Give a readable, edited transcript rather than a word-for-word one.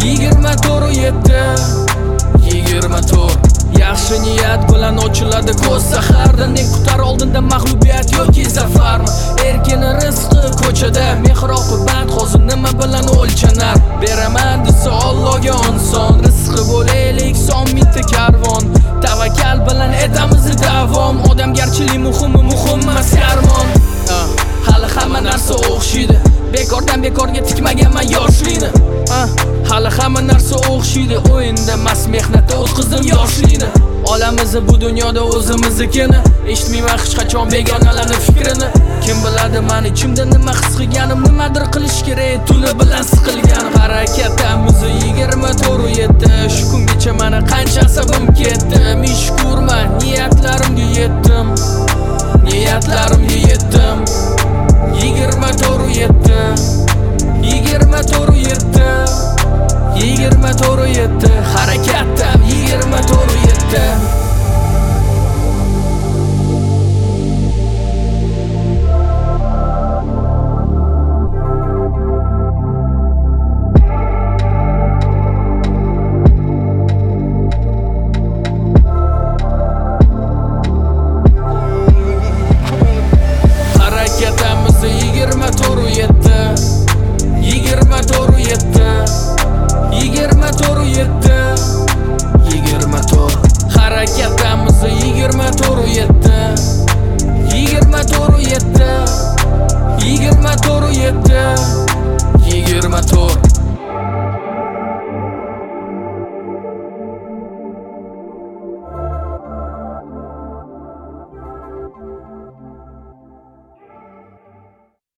Yaxshi niyat bilan ochiladi ko'z saharda. Ne kutar oldinda mag'lubiyat yoki zafarmi? Erkin rizqi ko'chada, mehr oqibat hozir nima bilan o'lchanar? Beraman desa Allohga oson, rizqi bo'laylik son mingta karvon. Tavakkal bilan etamiz davom, odamgarchilik muhim emas karvon. Hali hamma narsa o'xshaydi, bekordan bekorga tikmaganman yoshlikni. Hali hamma narsa o'xshaydi, o'yinda mas mehnatda o'tkazdim yoshlikni. Olamiz bu dunyoda o'zimiznikini, eshitmayman hech qachon begonalarning fikrini. Kim biladi men ichimda nima his qilganim, nimadir qilish kerak tuni bilan siqilganim. Harakatimiz 24/7, shu kungacha mana qancha asabim ketdi. Ming shukurman, niyatlarimga yetdim. 24/7 harakatda 24/7. Harakatimiz 24/7 24/7